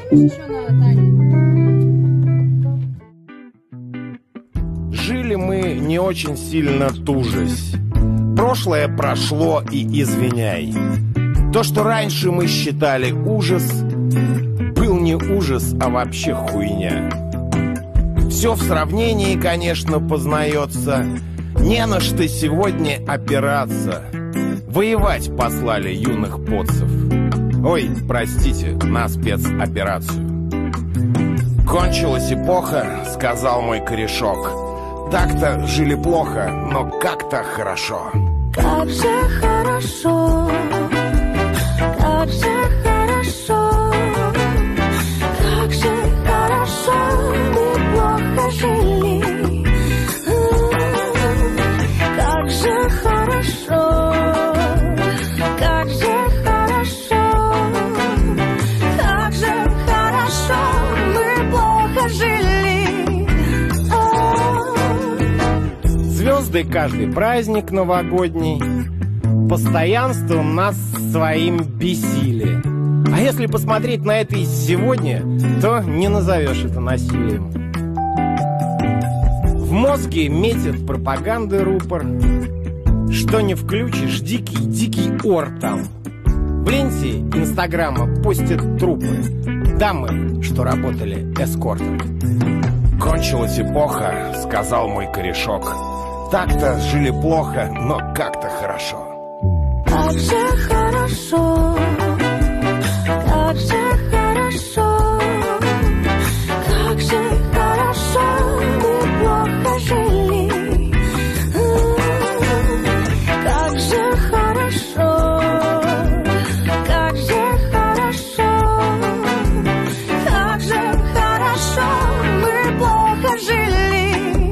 Жили мы не очень сильно тужась. Прошлое прошло и извиняй. То, что раньше мы считали ужас, был не ужас, а вообще хуйня. Все в сравнении, конечно, познается. Не на что сегодня опираться. Воевать послали юных поцев. Ой, простите, на спецоперацию. Кончилась эпоха, сказал мой корешок. Так-то жили плохо, но как-то хорошо. Как же хорошо, как же хорошо, как же хорошо, мы плохо жили. Как же хорошо, как же хорошо, как же хорошо, мы плохо жили. Звезды каждый праздник новогодний, постоянство нас своим бесили. А если посмотреть на это и сегодня, то не назовешь это насилием. В мозге метит пропаганды рупор. Что не включишь, дикий ор там. В ленте инстаграма постят трупы дамы, что работали эскортом. Кончилась эпоха, сказал мой корешок. Так-то жили плохо, но как-то хорошо. Как же хорошо, как же хорошо, как же хорошо, мы плохо жили. Как же хорошо, как же хорошо, как же хорошо, мы плохо жили.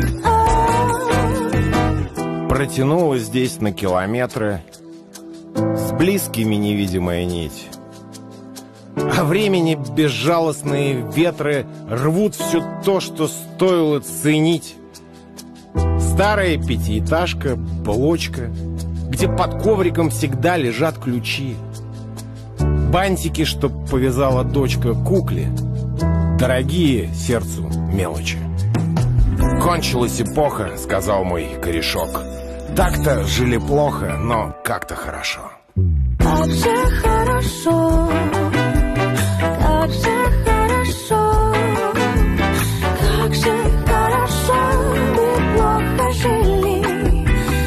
Протянулась здесь на километры, с близкими невидимая нить. А времени безжалостные ветры рвут все то, что стоило ценить. Старая пятиэтажка, блочка, где под ковриком всегда лежат ключи. Бантики, что повязала дочка кукле, дорогие сердцу мелочи. Кончилась эпоха, сказал мой корешок. Так-то жили плохо, но как-то хорошо. Как же хорошо, как же хорошо, как же хорошо, мы плохо жили.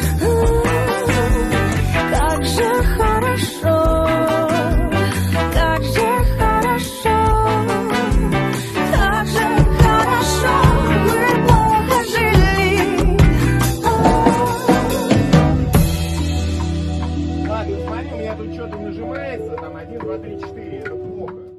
Как же хорошо, как же хорошо, как же хорошо, мы плохо жили. Ладно, смотри, у меня тут что-то нажимается, там 1, 2, 3, 4, это плохо.